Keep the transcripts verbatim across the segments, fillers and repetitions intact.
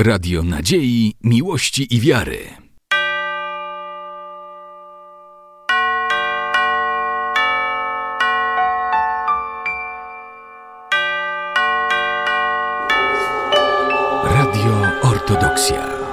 Radio Nadziei, Miłości i Wiary. Radio Ortodoksja.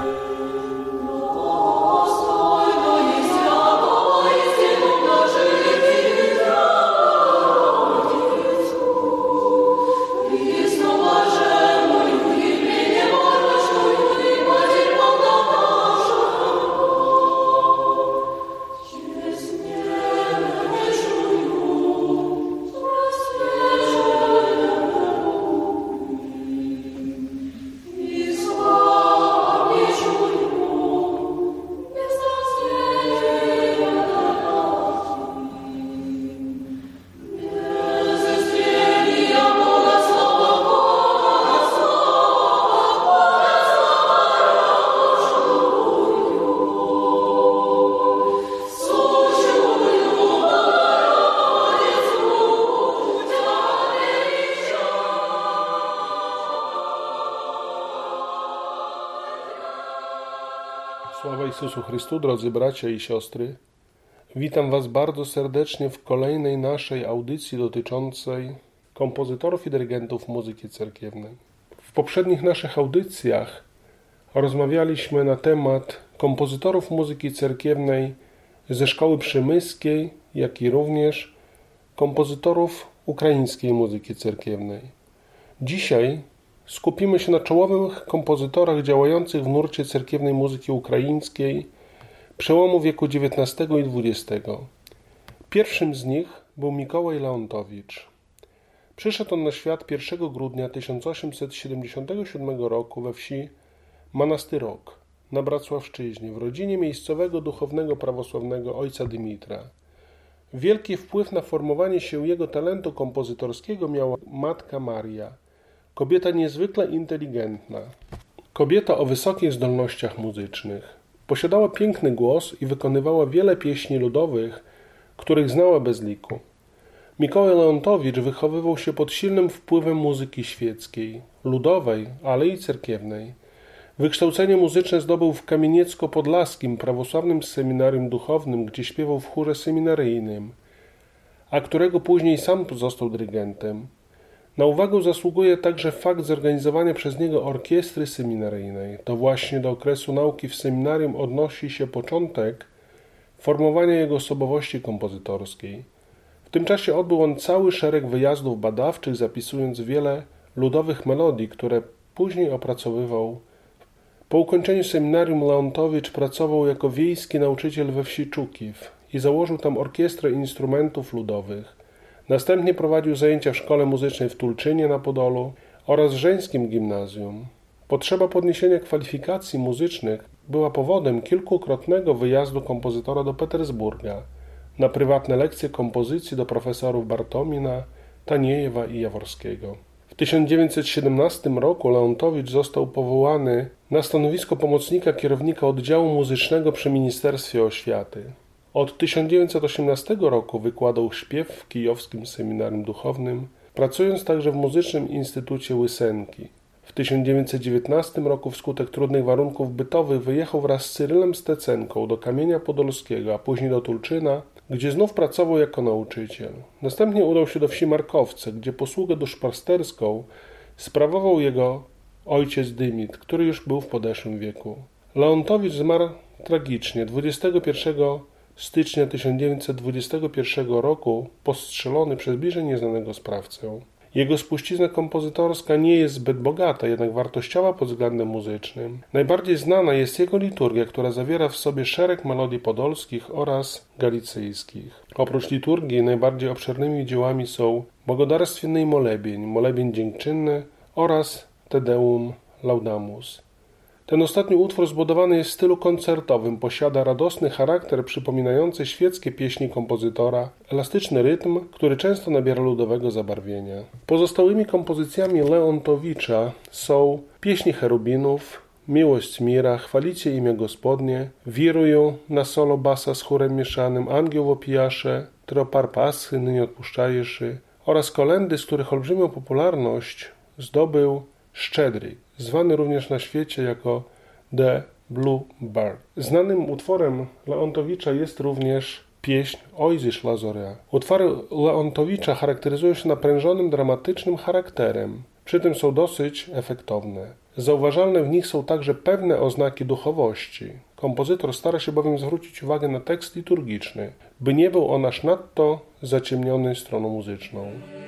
Sława Jezusu Chrystu, drodzy bracia i siostry. Witam Was bardzo serdecznie w kolejnej naszej audycji dotyczącej kompozytorów i dyrygentów muzyki cerkiewnej. W poprzednich naszych audycjach rozmawialiśmy na temat kompozytorów muzyki cerkiewnej ze szkoły przemyskiej, jak i również kompozytorów ukraińskiej muzyki cerkiewnej. Dzisiaj skupimy się na czołowych kompozytorach działających w nurcie cerkiewnej muzyki ukraińskiej przełomu wieku dziewiętnastego i dwudziestego. Pierwszym z nich był Mikołaj Leontowicz. Przyszedł on na świat pierwszego grudnia tysiąc osiemset siedemdziesiątego siódmego roku we wsi Manastyrok na Bracławszczyźnie w rodzinie miejscowego duchownego prawosławnego ojca Dymitra. Wielki wpływ na formowanie się jego talentu kompozytorskiego miała matka Maria, kobieta niezwykle inteligentna, kobieta o wysokich zdolnościach muzycznych. Posiadała piękny głos i wykonywała wiele pieśni ludowych, których znała bez liku. Mikołaj Leontowicz wychowywał się pod silnym wpływem muzyki świeckiej, ludowej, ale i cerkiewnej. Wykształcenie muzyczne zdobył w Kamieniecko-Podlaskim prawosławnym seminarium duchownym, gdzie śpiewał w chórze seminaryjnym, a którego później sam został dyrygentem. Na uwagę zasługuje także fakt zorganizowania przez niego orkiestry seminaryjnej. To właśnie do okresu nauki w seminarium odnosi się początek formowania jego osobowości kompozytorskiej. W tym czasie odbył on cały szereg wyjazdów badawczych, zapisując wiele ludowych melodii, które później opracowywał. Po ukończeniu seminarium Leontowicz pracował jako wiejski nauczyciel we wsi Czukiw i założył tam orkiestrę instrumentów ludowych. Następnie prowadził zajęcia w szkole muzycznej w Tulczynie na Podolu oraz w żeńskim gimnazjum. Potrzeba podniesienia kwalifikacji muzycznych była powodem kilkukrotnego wyjazdu kompozytora do Petersburga na prywatne lekcje kompozycji do profesorów Bartomina, Taniejewa i Jaworskiego. W tysiąc dziewięćset siedemnastym roku Leontowicz został powołany na stanowisko pomocnika kierownika oddziału muzycznego przy Ministerstwie Oświaty. Od tysiąc dziewięćset osiemnastego roku wykładał śpiew w kijowskim seminarium duchownym, pracując także w Muzycznym Instytucie Łysenki. W tysiąc dziewięćset dziewiętnastym roku wskutek trudnych warunków bytowych wyjechał wraz z Cyrylem Stecenką do Kamienia Podolskiego, a później do Tulczyna, gdzie znów pracował jako nauczyciel. Następnie udał się do wsi Markowce, gdzie posługę duszpasterską sprawował jego ojciec Dymit, który już był w podeszłym wieku. Leontowicz zmarł tragicznie dwudziestego pierwszego stycznia tysiąc dziewięćset dwudziestego pierwszego roku, postrzelony przez bliżej nieznanego sprawcę. Jego spuścizna kompozytorska nie jest zbyt bogata, jednak wartościowa pod względem muzycznym. Najbardziej znana jest jego liturgia, która zawiera w sobie szereg melodii podolskich oraz galicyjskich. Oprócz liturgii najbardziej obszernymi dziełami są Błogodarstwienny i Molebień, Molebień Dziękczynny oraz Te Deum Laudamus. Ten ostatni utwór zbudowany jest w stylu koncertowym, posiada radosny charakter przypominający świeckie pieśni kompozytora, elastyczny rytm, który często nabiera ludowego zabarwienia. Pozostałymi kompozycjami Leontowicza są Pieśni cherubinów, Miłość mira, Chwalicie imię Gospodnie, Wiruję na solo basa z chórem mieszanym, Angioł w opijasze, Tropar Paschy, Nie odpuszczajesz oraz kolendy, z których olbrzymią popularność zdobył Szczedryk. zwany również na świecie jako The Blue Bird. Znanym utworem Leontowicza jest również pieśń Oj zeszła zorя. Utwory Leontowicza charakteryzują się naprężonym, dramatycznym charakterem. Przy tym są dosyć efektowne. Zauważalne w nich są także pewne oznaki duchowości. Kompozytor stara się bowiem zwrócić uwagę na tekst liturgiczny, by nie był on aż nadto zaciemniony stroną muzyczną.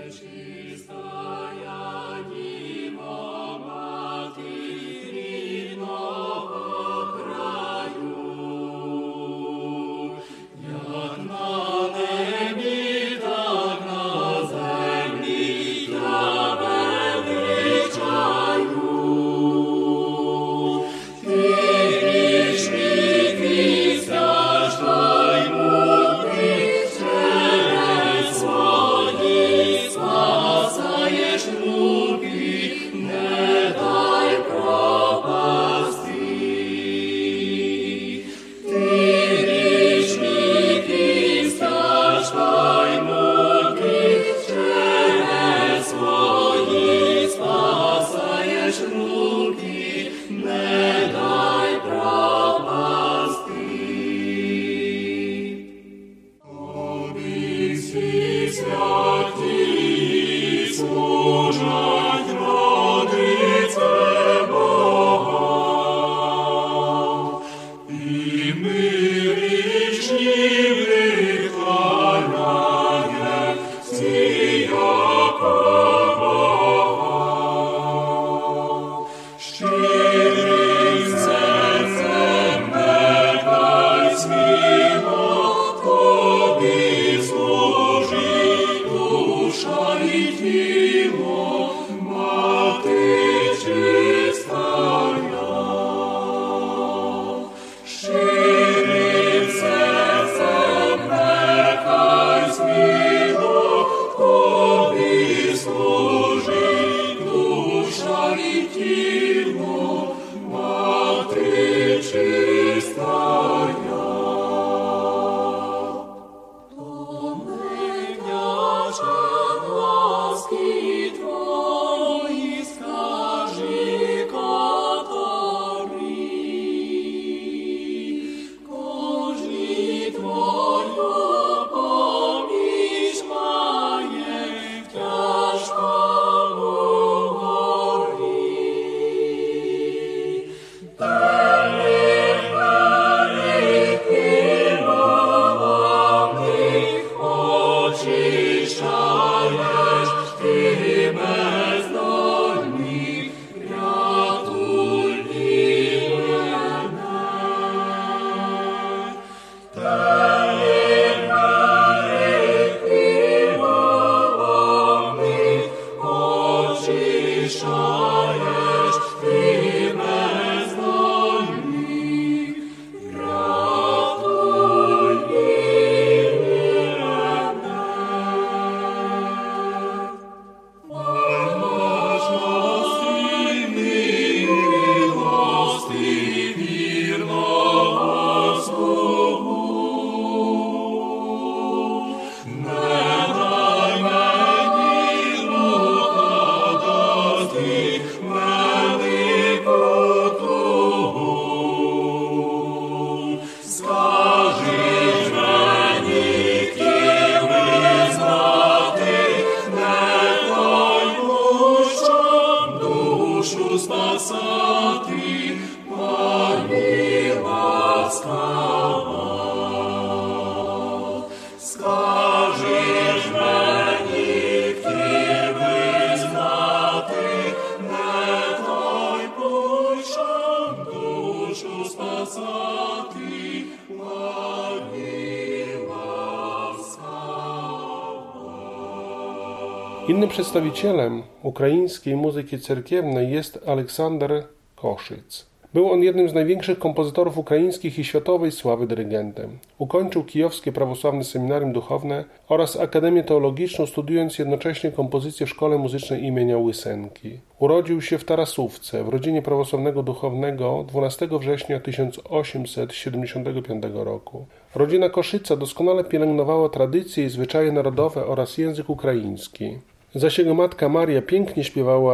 Innym przedstawicielem ukraińskiej muzyki cerkiewnej jest Aleksander Koszyc. Był on jednym z największych kompozytorów ukraińskich i światowej sławy dyrygentem. Ukończył Kijowskie Prawosławne Seminarium Duchowne oraz Akademię Teologiczną, studiując jednocześnie kompozycję w Szkole Muzycznej imienia Łysenki. Urodził się w Tarasówce w rodzinie prawosławnego duchownego dwunastego września tysiąc osiemset siedemdziesiątego piątego roku. Rodzina Koszyca doskonale pielęgnowała tradycje i zwyczaje narodowe oraz język ukraiński. Zaś jego matka Maria pięknie śpiewała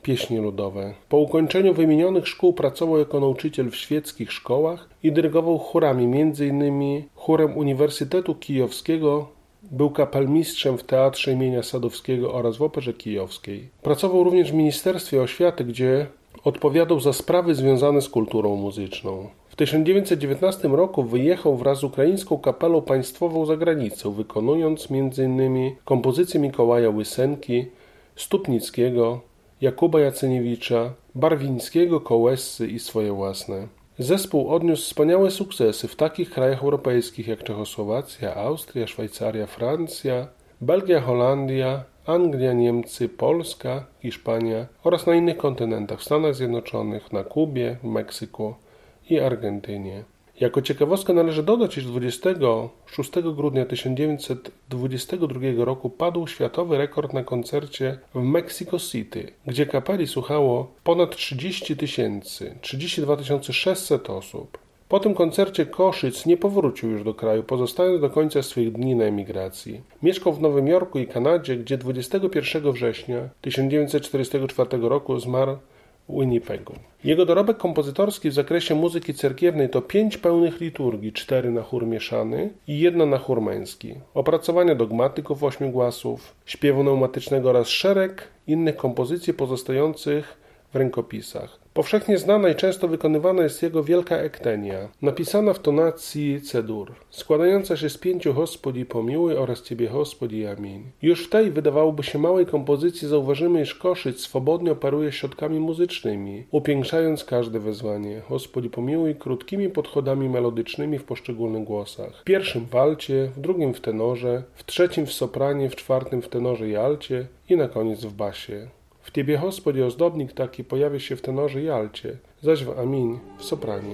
pieśni ludowe. Po ukończeniu wymienionych szkół pracował jako nauczyciel w świeckich szkołach i dyrygował chórami, między innymi chórem Uniwersytetu Kijowskiego. Był kapelmistrzem w Teatrze imienia Sadowskiego oraz w Operze Kijowskiej. Pracował również w Ministerstwie Oświaty, gdzie odpowiadał za sprawy związane z kulturą muzyczną. W tysiąc dziewięćset dziewiętnastym roku wyjechał wraz z ukraińską kapelą państwową za granicę, wykonując między innymi kompozycje Mikołaja Łysenki, Stupnickiego, Jakuba Jaceniewicza, Barwińskiego, Kołessy i swoje własne. Zespół odniósł wspaniałe sukcesy w takich krajach europejskich jak Czechosłowacja, Austria, Szwajcaria, Francja, Belgia, Holandia, Anglia, Niemcy, Polska, Hiszpania oraz na innych kontynentach, w Stanach Zjednoczonych, na Kubie, w Meksyku i Argentynie. Jako ciekawostkę należy dodać, iż dwudziestego szóstego grudnia tysiąc dziewięćset dwudziestego drugiego roku padł światowy rekord na koncercie w Mexico City, gdzie kapeli słuchało ponad trzydzieści tysięcy, trzydzieści dwa tysiące sześćset osób. Po tym koncercie Koszyc nie powrócił już do kraju, pozostając do końca swych dni na emigracji. Mieszkał w Nowym Jorku i Kanadzie, gdzie dwudziestego pierwszego września tysiąc dziewięćset czterdziestego czwartego roku zmarł w Winnipegu. Jego dorobek kompozytorski w zakresie muzyki cerkiewnej to pięć pełnych liturgii, cztery na chór mieszany i jedna na chór męski, opracowania dogmatyków ośmiogłasów, śpiewu pneumatycznego oraz szereg innych kompozycji pozostających w rękopisach. Powszechnie znana i często wykonywana jest jego wielka ektenia, napisana w tonacji C-dur, składająca się z pięciu Gospodzi pomiłuj oraz Ciebie Gospodzi Amin. Już w tej, wydawałoby się małej kompozycji zauważymy, iż Koszyc swobodnie operuje środkami muzycznymi, upiększając każde wezwanie. Gospodzi pomiłuj krótkimi podchodami melodycznymi w poszczególnych głosach. W pierwszym w alcie, w drugim w tenorze, w trzecim w sopranie, w czwartym w tenorze i alcie i na koniec w basie. W Ciebie, Gospodzie, ozdobnik taki pojawia się w tenorze i alcie, zaś w Amin w sopranie.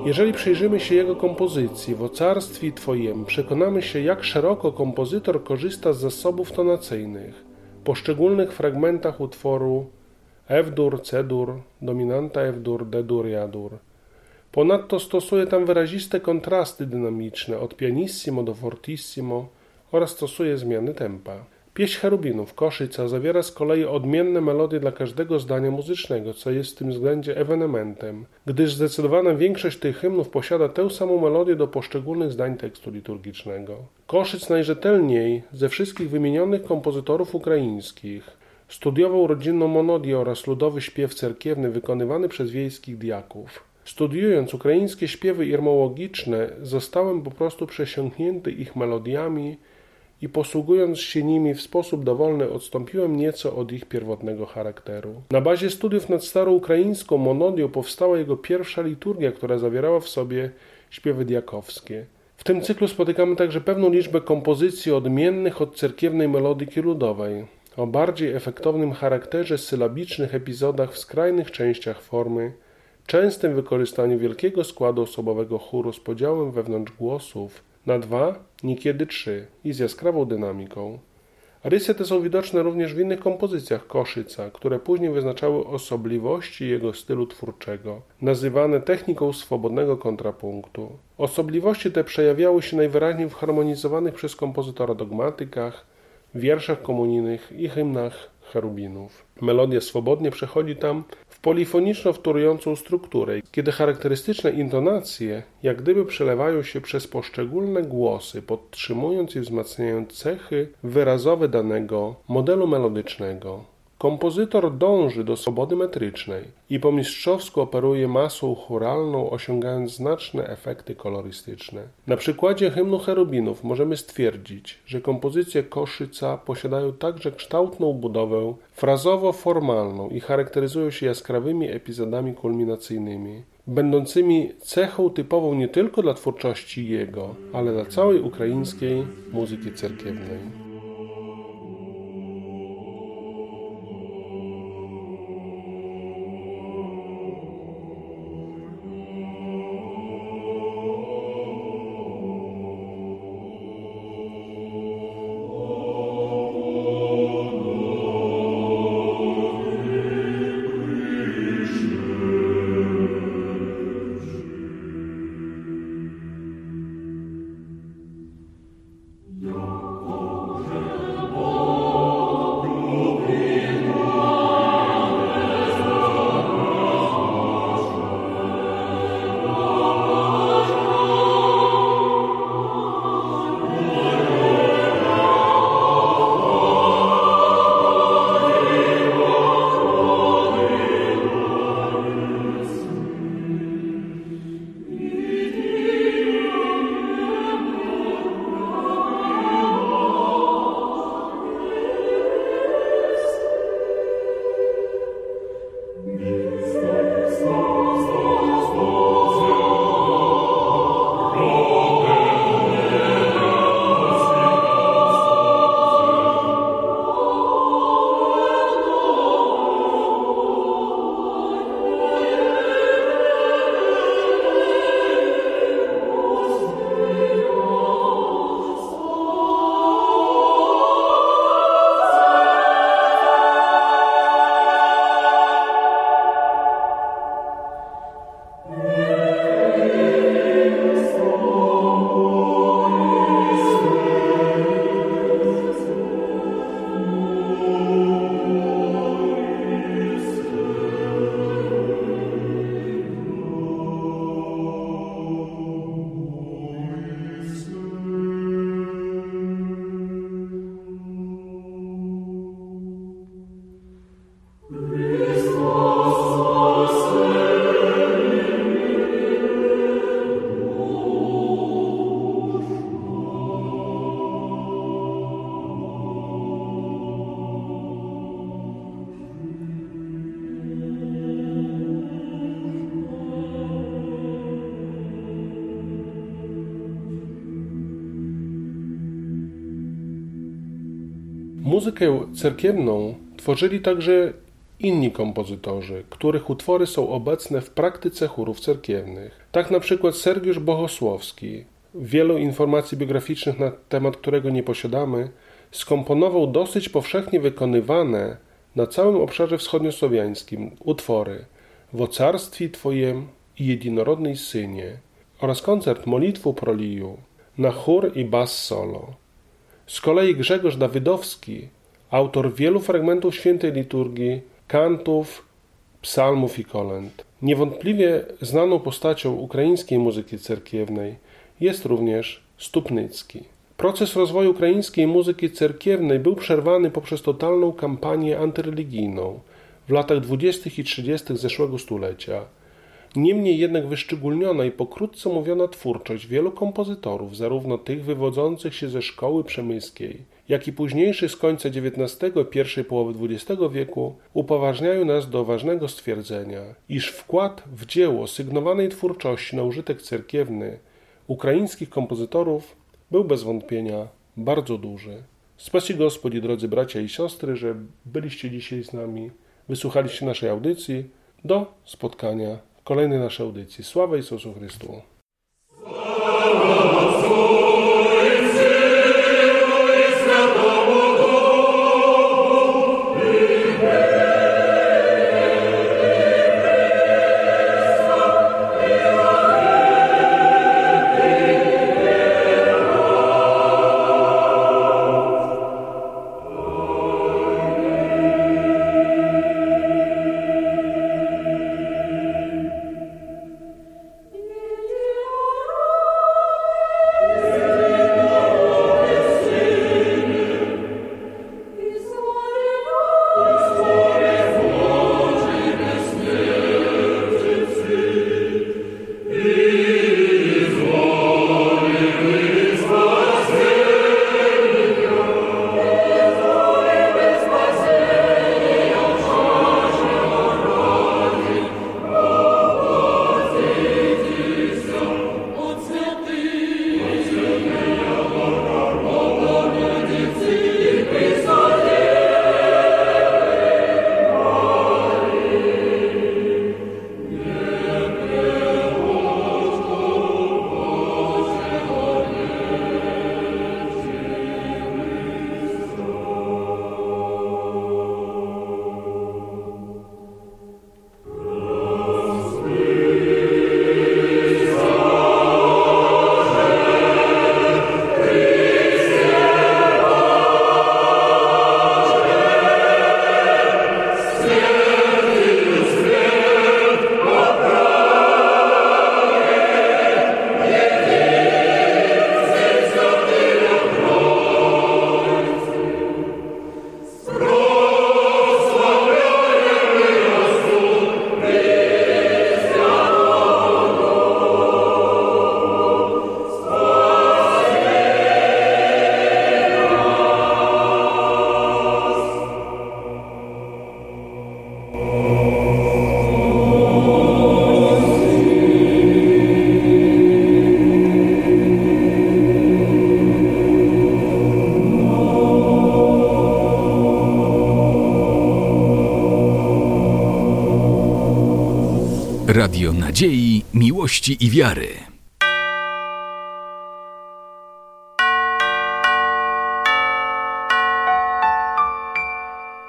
Jeżeli przyjrzymy się jego kompozycji w ocarstwie Twojem, przekonamy się, jak szeroko kompozytor korzysta z zasobów tonacyjnych, poszczególnych fragmentach utworu F-dur, C-dur, dominanta F-dur, D-dur i A-dur. Ponadto stosuje tam wyraziste kontrasty dynamiczne od pianissimo do fortissimo oraz stosuje zmiany tempa. Pieśń cherubinów Koszyca zawiera z kolei odmienne melodie dla każdego zdania muzycznego, co jest w tym względzie ewenementem, gdyż zdecydowana większość tych hymnów posiada tę samą melodię do poszczególnych zdań tekstu liturgicznego. Koszyc najrzetelniej ze wszystkich wymienionych kompozytorów ukraińskich studiował rodzinną monodię oraz ludowy śpiew cerkiewny wykonywany przez wiejskich diaków. Studiując ukraińskie śpiewy irmologiczne, zostałem po prostu przesiąknięty ich melodiami i posługując się nimi w sposób dowolny odstąpiłem nieco od ich pierwotnego charakteru. Na bazie studiów nad staroukraińską monodią powstała jego pierwsza liturgia, która zawierała w sobie śpiewy diakowskie. W tym cyklu spotykamy także pewną liczbę kompozycji odmiennych od cerkiewnej melodyki ludowej, o bardziej efektownym charakterze sylabicznych epizodach w skrajnych częściach formy, częstym wykorzystaniu wielkiego składu osobowego chóru z podziałem wewnątrz głosów na dwa, niekiedy trzy i z jaskrawą dynamiką. Rysy te są widoczne również w innych kompozycjach Koszyca, które później wyznaczały osobliwości jego stylu twórczego, nazywane techniką swobodnego kontrapunktu. Osobliwości te przejawiały się najwyraźniej w harmonizowanych przez kompozytora dogmatykach, wierszach komunijnych i hymnach cherubinów. Melodia swobodnie przechodzi tam w polifoniczno-wtórującą strukturę, kiedy charakterystyczne intonacje jak gdyby przelewają się przez poszczególne głosy, podtrzymując i wzmacniając cechy wyrazowe danego modelu melodycznego. Kompozytor dąży do swobody metrycznej i po mistrzowsku operuje masą chóralną, osiągając znaczne efekty kolorystyczne. Na przykładzie hymnu cherubinów możemy stwierdzić, że kompozycje Koszyca posiadają także kształtną budowę frazowo-formalną i charakteryzują się jaskrawymi epizodami kulminacyjnymi, będącymi cechą typową nie tylko dla twórczości jego, ale dla całej ukraińskiej muzyki cerkiewnej. Muzykę cerkiewną tworzyli także inni kompozytorzy, których utwory są obecne w praktyce chórów cerkiewnych. Tak na przykład Sergiusz Bohosłowski, wielu informacji biograficznych na temat którego nie posiadamy, skomponował dosyć powszechnie wykonywane na całym obszarze wschodniosłowiańskim utwory W ocarstwie Twojem i Jednorodnej Synie oraz koncert Molitwu Proliju na chór i bas solo. Z kolei Grzegorz Dawydowski, autor wielu fragmentów świętej liturgii, kantów, psalmów i kolęd. Niewątpliwie znaną postacią ukraińskiej muzyki cerkiewnej jest również Stupnycki. Proces rozwoju ukraińskiej muzyki cerkiewnej był przerwany poprzez totalną kampanię antyreligijną w latach dwudziestych i trzydziestych zeszłego stulecia. Niemniej jednak wyszczególniona i pokrótce mówiona twórczość wielu kompozytorów, zarówno tych wywodzących się ze szkoły przemyskiej, jak i późniejszych z końca dziewiętnastego i pierwszej połowy dwudziestego wieku, upoważniają nas do ważnego stwierdzenia, iż wkład w dzieło sygnowanej twórczości na użytek cerkiewny ukraińskich kompozytorów był bez wątpienia bardzo duży. Spasi Gospodzi, drodzy bracia i siostry, że byliście dzisiaj z nami, wysłuchaliście naszej audycji. Do spotkania w kolejnej naszej audycji. Sława Jezusu Chrystu. Radio Nadziei, Miłości i Wiary.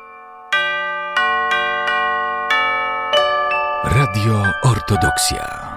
Radio Ortodoksja.